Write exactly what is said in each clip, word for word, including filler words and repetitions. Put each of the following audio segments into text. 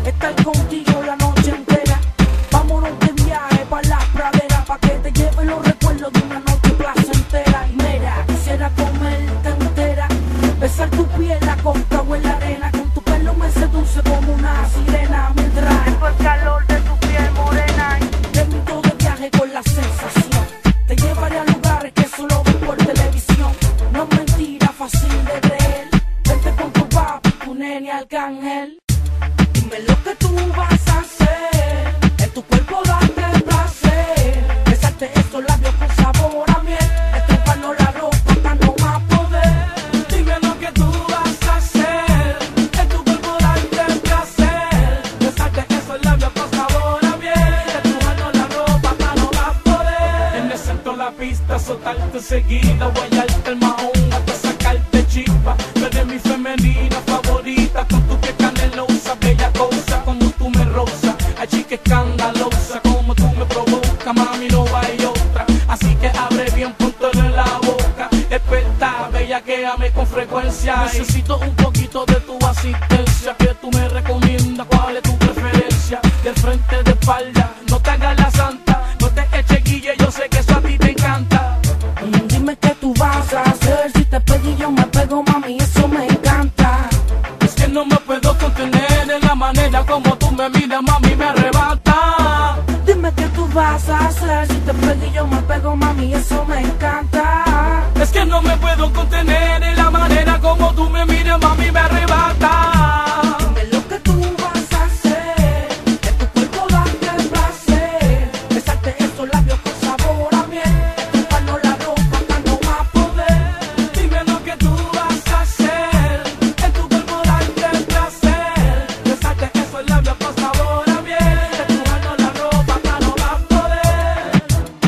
estar contigo la noche entera. Vámonos de viaje pa' las praderas, pa' que te lleven los recuerdos de una noche placentera. Y mira, quisiera comerte entera, besar tu piel acostado en la arena, con tu pelo me seduce como una sirena, mientras siento el calor de tu piel morena. Y te invito de viaje con la sensación, te llevaré a lugares que solo ven por televisión. No es mentira, fácil de creer. Vente con tu papi, tu nene Arcángel. Dime lo que tú vas a hacer, en tu cuerpo darte placer, besarte estos labios con sabor a miel, estrujarnos la ropa hasta no más poder. Dime lo que tú vas a hacer, en tu cuerpo darte placer, besarte estos labios con sabor a miel, estrujarnos la ropa hasta no más poder. En el centro de la pista, soltarte enseguida, guayarte el mahón hasta sacarte chispa. Tú eres mi femenina favorita, con tu piel canelosa, bella cosa, como tú me rozas. Hay chica escandalosa, como tú me provocas, mami, no hay otra. Así que abre bien, póntele la boca, experta, bella, que ame con frecuencia. Necesito un poquito de tu asistencia, que tú me recomiendas, cuál es tu preferencia. De frente, de espalda, no te hagas la santa, no te eches guille, yo sé que eso a ti te encanta. Mm, dime qué tú vas a hacer, si te pego y yo me pego, mami, eso me encanta. Es que no me puedo contener en la manera como tú me miras, mami, me arrebata. Dime qué tú vas a hacer, si te pego y yo me pego, mami, eso me encanta. Es que no me puedo contener en la manera como tú me miras, mami, me arrebata. Dime lo que tú vas a hacer, en tu cuerpo darte placer, besarte esos labios con sabor a miel, estrujarnos la ropa hasta no más poder. Dime lo que tú vas a hacer, en tu cuerpo darte placer, besarte esos labios con sabor a miel, estrujarnos la ropa hasta no más poder.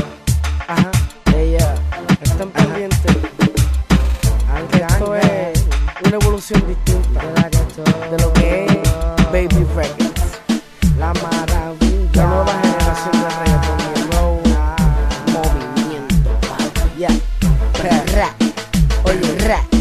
Ajá, ella, están pendientes. Esto es una evolución distinta de lo que es Baby Records, la maravilla, la nueva generación de reggaeton y roll, movimiento, ya, ra, ra, oye, ra.